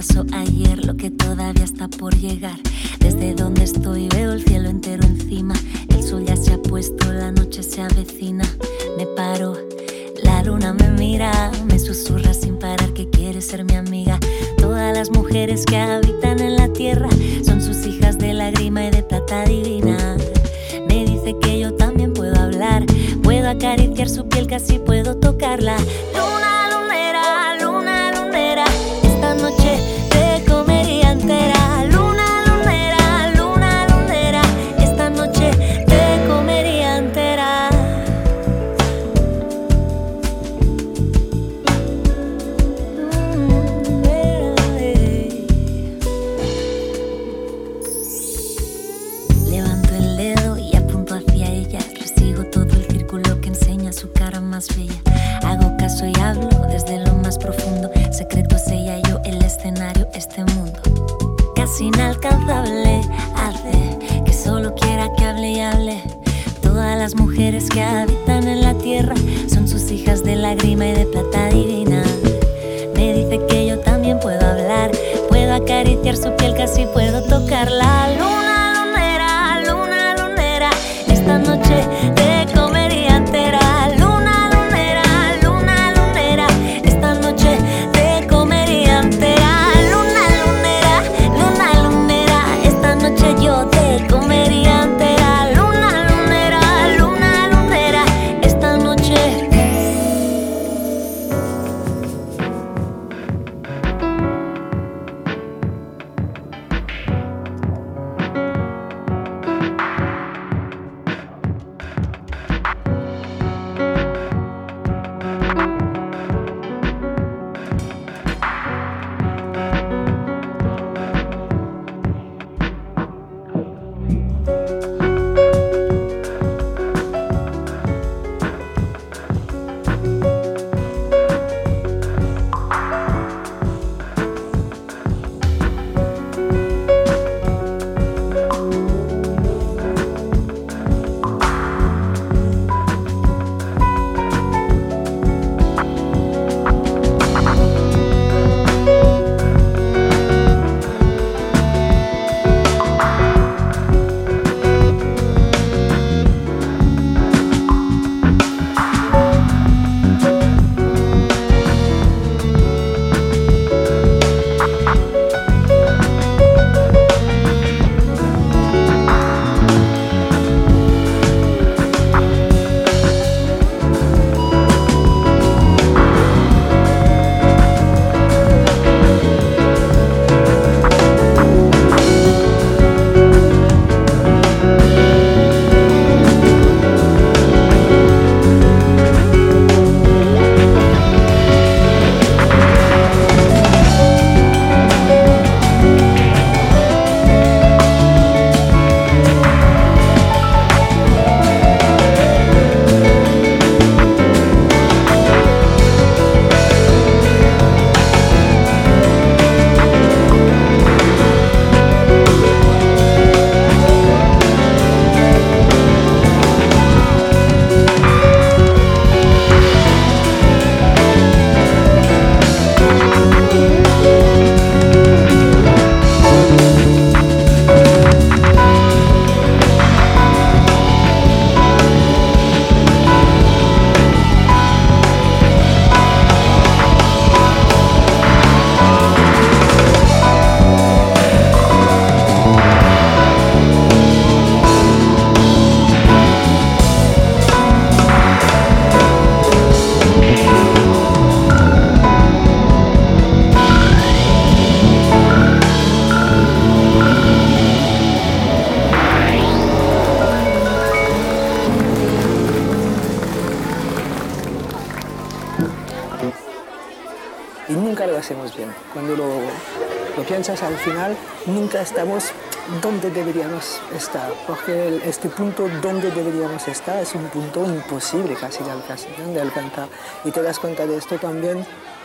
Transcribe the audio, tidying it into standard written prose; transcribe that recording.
pasó ayer, lo que todavía está por llegar. Desde donde estoy veo el cielo entero encima. El sol ya se ha puesto, la noche se avecina. Me paro, la luna me mira, me susurra sin parar que quiere ser mi amiga. Todas las mujeres que habitan en la tierra son sus hijas de lágrima y de plata divina. Me dice que yo también puedo hablar, puedo acariciar su piel, casi puedo tocarla. Luna lunera, luna lunera, esta noche te comería entera. Luna lunera, luna lunera, esta noche te comería entera. Levanto el dedo y apunto hacia ella. Resigo todo el círculo que enseña su cara más bella. Hago caso y hablo desde lo más profundo. Secretos ella y yo, el escenario, este mundo casi inalcanzable. Hace que solo quiera que hable y hable. Todas las mujeres que habitan en la tierra son sus hijas de lágrima y de plata divina. Me dice que yo también puedo hablar, puedo acariciar su piel, casi puedo tocarla. Luna lunera, luna lunera, esta noche te comería entera. Luna lunera, luna lunera, esta noche te comería entera. Luna lunera, luna lunera, esta noche yo te comería entera. Luna lunera, esta noche. Y nunca lo hacemos bien. Cuando lo piensas al final, nunca estamos donde deberíamos estar, porque este punto donde deberíamos estar es un punto imposible casi de alcanzar. Y te das cuenta de esto también